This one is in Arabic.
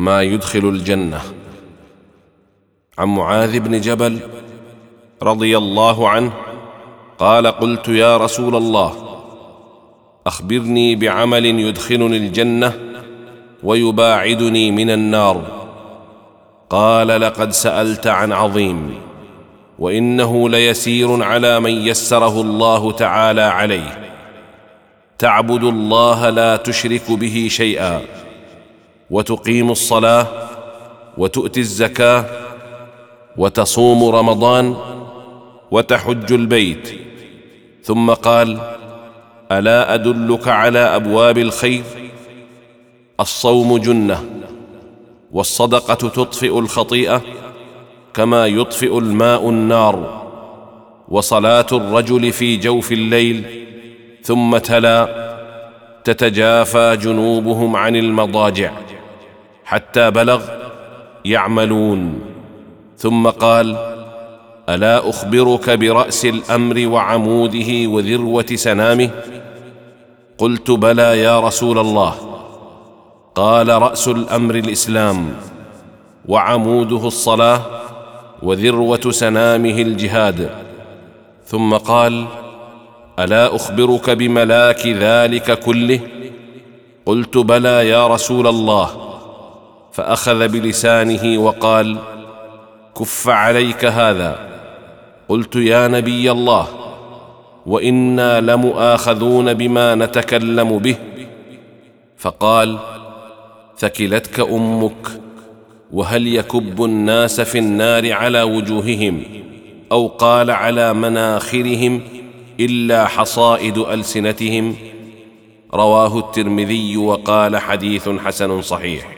ما يدخل الجنة. عن معاذ بن جبل رضي الله عنه قال: قلت يا رسول الله، أخبرني بعمل يدخلني الجنة ويباعدني من النار. قال: لقد سألت عن عظيم، وإنه ليسير على من يسره الله تعالى عليه. تعبد الله لا تشرك به شيئا، وتقيم الصلاة، وتؤتي الزكاة، وتصوم رمضان، وتحج البيت. ثم قال: ألا أدلك على أبواب الخير؟ الصوم جنة، والصدقة تطفئ الخطيئة كما يطفئ الماء النار، وصلاة الرجل في جوف الليل. ثم تلا: تتجافى جنوبهم عن المضاجع، حتى بلغ: يعملون. ثم قال: ألا أخبرك برأس الأمر وعموده وذروة سنامه؟ قلت: بلى يا رسول الله. قال: رأس الأمر الإسلام، وعموده الصلاة، وذروة سنامه الجهاد. ثم قال: ألا أخبرك بملاك ذلك كله؟ قلت: بلى يا رسول الله. فأخذ بلسانه وقال: كف عليك هذا. قلت: يا نبي الله، وإنا لمؤاخذون بما نتكلم به. فقال: ثكلتك أمك، وهل يكب الناس في النار على وجوههم، أو قال على مناخرهم، إلا حصائد ألسنتهم؟ رواه الترمذي وقال: حديث حسن صحيح.